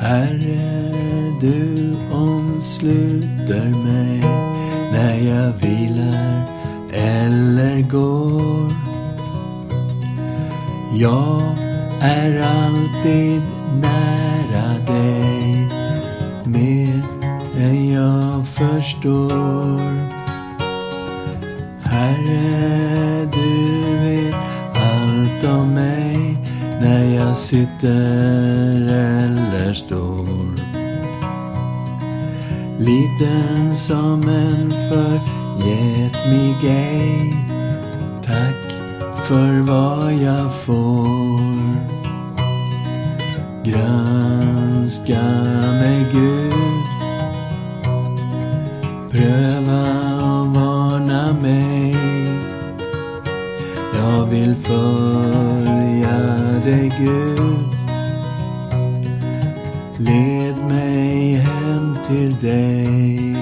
Herre, du omsluter mig när jag vilar eller går. Jag är alltid nära dig, mer än jag förstår. Herre, du vet allt om mig när jag sitter eller står. Liten som en förgätmig ej, tack för vad jag får. Granska mig Gud, pröva och varna mig. Jag vill följa dig Gud, led mig hem till dig.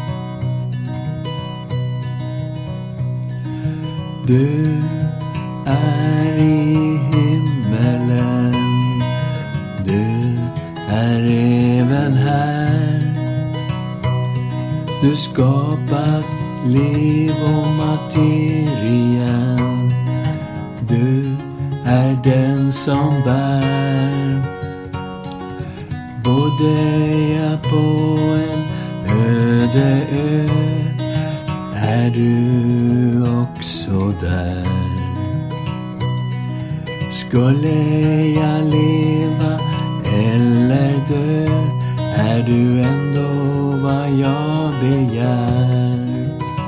Du är i himmelen, du är även här. Du skapat liv och materien, du är den som bär. Bodde jag på en öde ö, är du också där. Skulle jag leva eller dö, är du ändå vad jag begär.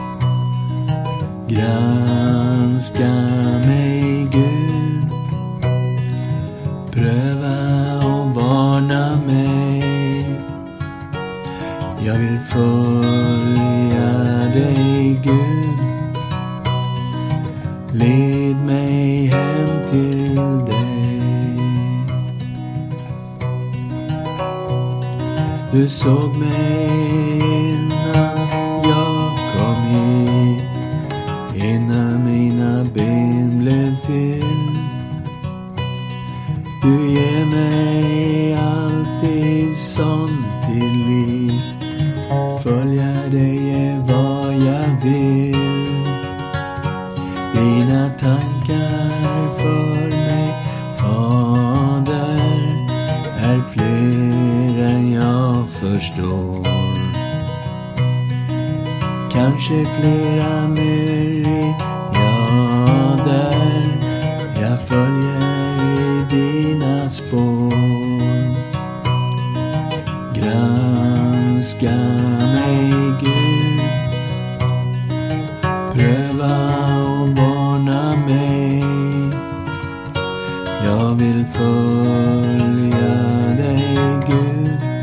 Granska mig Gud, pröva och varna mig. Jag vill följa dig Gud, led mig hem till dig. Du såg mig innan jag kom hit, innan mina ben blev till. Du ger mig alltid sån tillit, följa dig är vad jag vill. Dina tankar för mig, Fader, är fler än jag förstår. Kanske flera myriader, jag följer i dina spår. Granska mig Gud, pröva och varna mig. Jag vill följa dig Gud,